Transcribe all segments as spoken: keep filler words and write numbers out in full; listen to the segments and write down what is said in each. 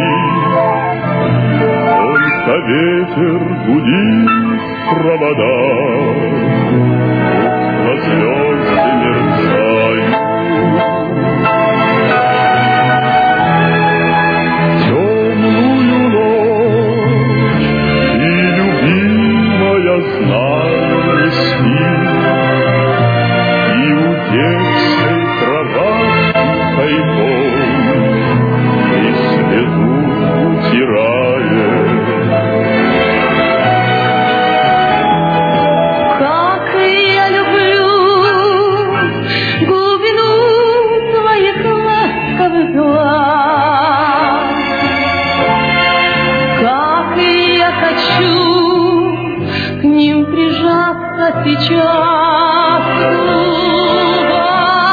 Только ветер гудит в проводах, тускло звезды мерцают. Темную ночь и любимая знаю не спит, и у детской кровати тайком и слезу утирает. Как я люблю глубину твоих ласковых глаз, как я хочу к ним прижаться сейчас губами.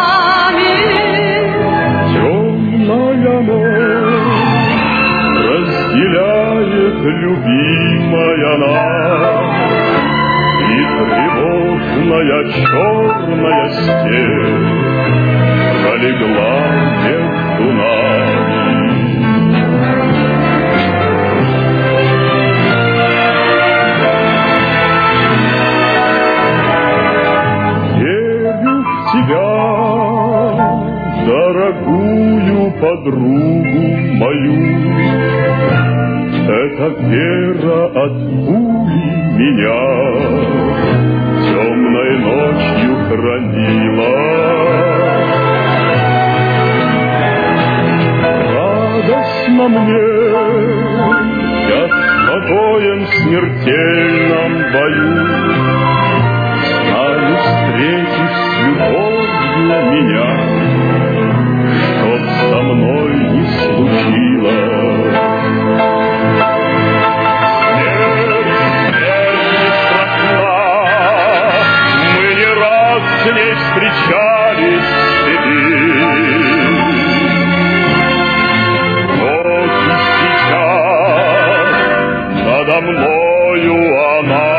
Темная ночь разделяет любимая нас, и тревожная черная степь пролегла между нами. Верю в тебя, дорогую подругу мою, эта вера от пули меня темной ночью хранила. Радостно мне, я спокоен в смертельном бою, знаю, встретишь с любовью меня, чтоб со мной не случилось. С ней встречались в степи. Вот и сейчас надо мною она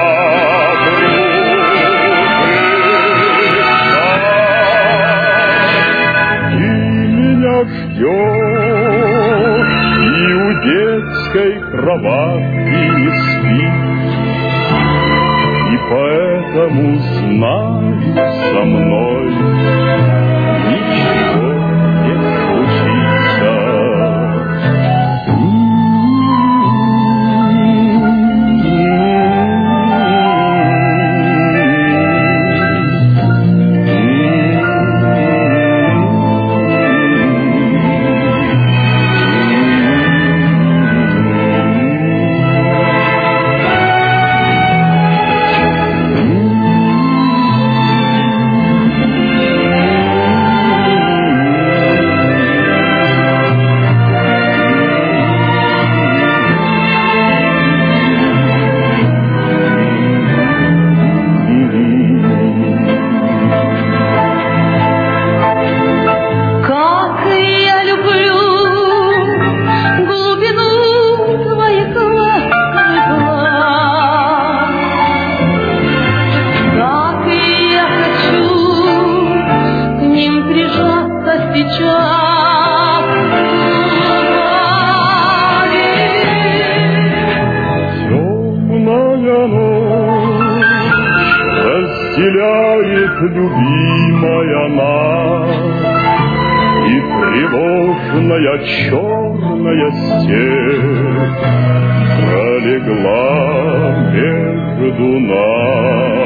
кружится. Ты меня ждешь, и у детской кроватки не спишь, и поэтому знаю, со мной ничего не случится. Разделяет любимая нас, и тревожная черная степь пролегла между нами.